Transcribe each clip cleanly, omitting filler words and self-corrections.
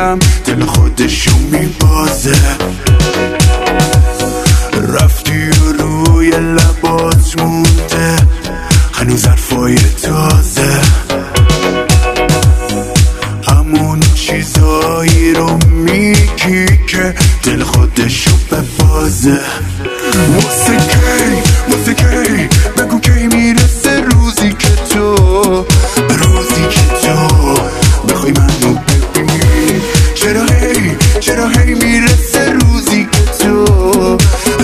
میدونم دل خودشو میبازه. رفتی و روی لبات مونده هنوز حرفای تازه، همون چیزایی رو میگی که دل خودشو ببازه. واسه کی بگو کی میرسه روزی که تو بخوای منو ببینی. چرا هی میرسه روزی که تو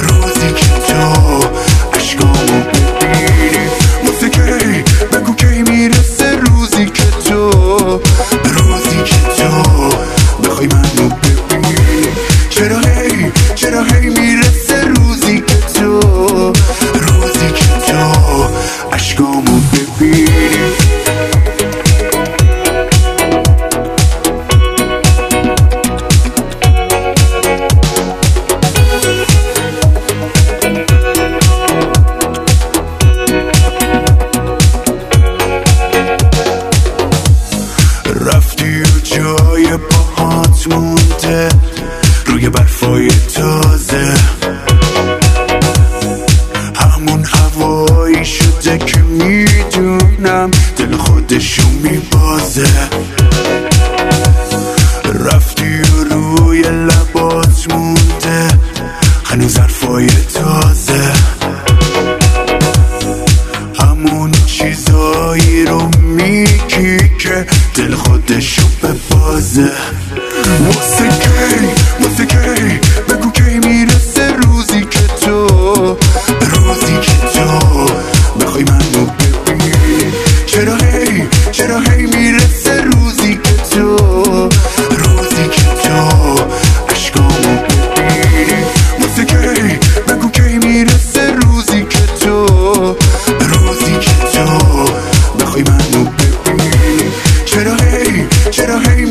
عشقامو ببینی. واسه کی بگو کی میرسه روزی که تو بخوای منو ببینی. چرا هی میرسه روزی که تو عشقامو ببینی. رفتی و جای پاهات مونده روی برفای تازه، همون هوایی شده که میدونم دل خودشو میبازه. رفتی و روی لبات مونده هنوز حرفای تازه، همون چیزایی رو میگی که دل خودشو ببازه. واسه کی بگو کی میرسه روزی که تو بخوای منو ببینی. چرا هی میرسه روزی که تو عشقامو ببینی. واسه کی بگو کی میرسه روزی که تو بخوای منو ببینی. چرا هی